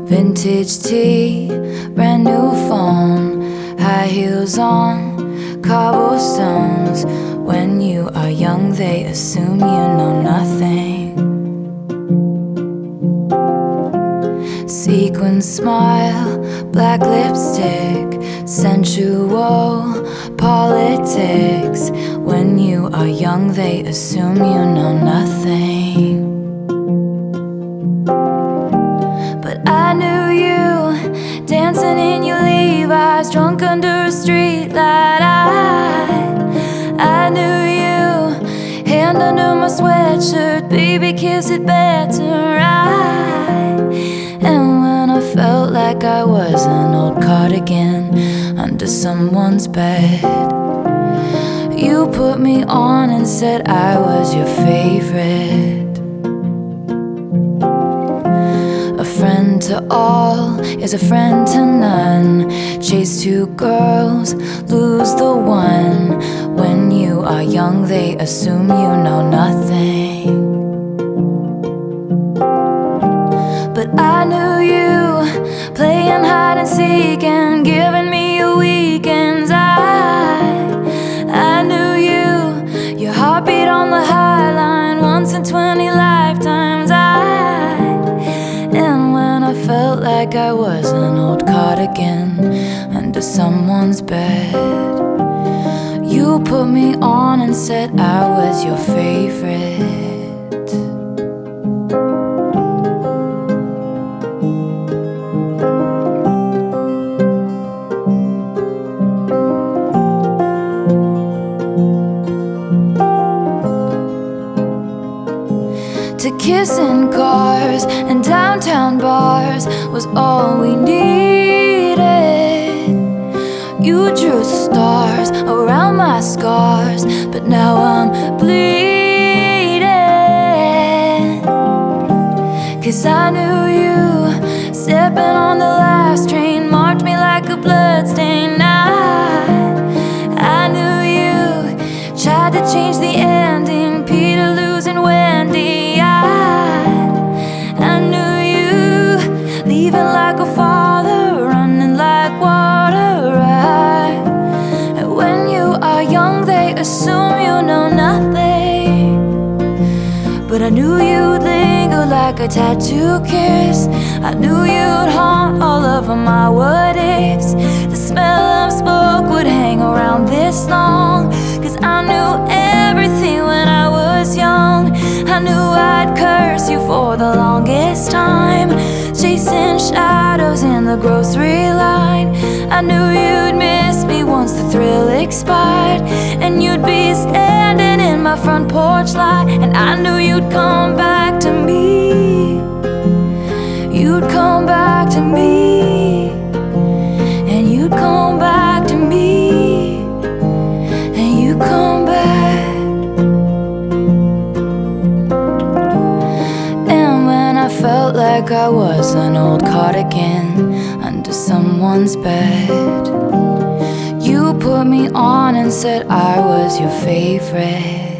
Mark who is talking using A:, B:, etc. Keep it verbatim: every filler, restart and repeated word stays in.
A: Vintage tea, brand new phone, high heels on cobblestones. When you are young, they assume you know nothing. Sequin smile, black lipstick, sensual politics. When you are young, they assume you know nothing. But I knew you, dancing in your Levi's, drunk under a streetlight. I, I knew you, hand under my sweatshirt, baby, kiss it better. I, and when I felt like I was an old cardigan under someone's bed, you put me on and said I was your favorite. A friend to all is a friend to none. Chase two girls, lose the one. When you are young, they assume you know nothing. But I knew you, playing hide and seek and giving me your weekends. I, I knew you, your heartbeat on the high line, once in twenty lifetimes. I, and when I felt like I was an old cardigan under someone's bed, you put me on and said I was your favorite. To kiss in cars and downtown bars was all we needed. You drew stars around my scars, but now I'm bleeding. Cause I knew you, stepping on the last train, marked me like a bloodstain. I, I knew you, tried to change the ending, Peter losing Wendy. Leaving like a father, running like water. I, and when you are young, they assume you know nothing. But I knew you'd linger like a tattoo kiss. I knew you'd haunt all over my what ifs. The smell of smoke would hang around this long. Cause I knew everything when I was young. I knew I'd curse you for the longest time, chasing shadows in the grocery line. I knew you'd miss me once the thrill expired, and you'd be standing in my front porch light. And I knew you'd come back to me. You'd come back to me. And you'd come back to me. And you'd come back. I felt like I was an old cardigan under someone's bed. You put me on and said I was your favorite.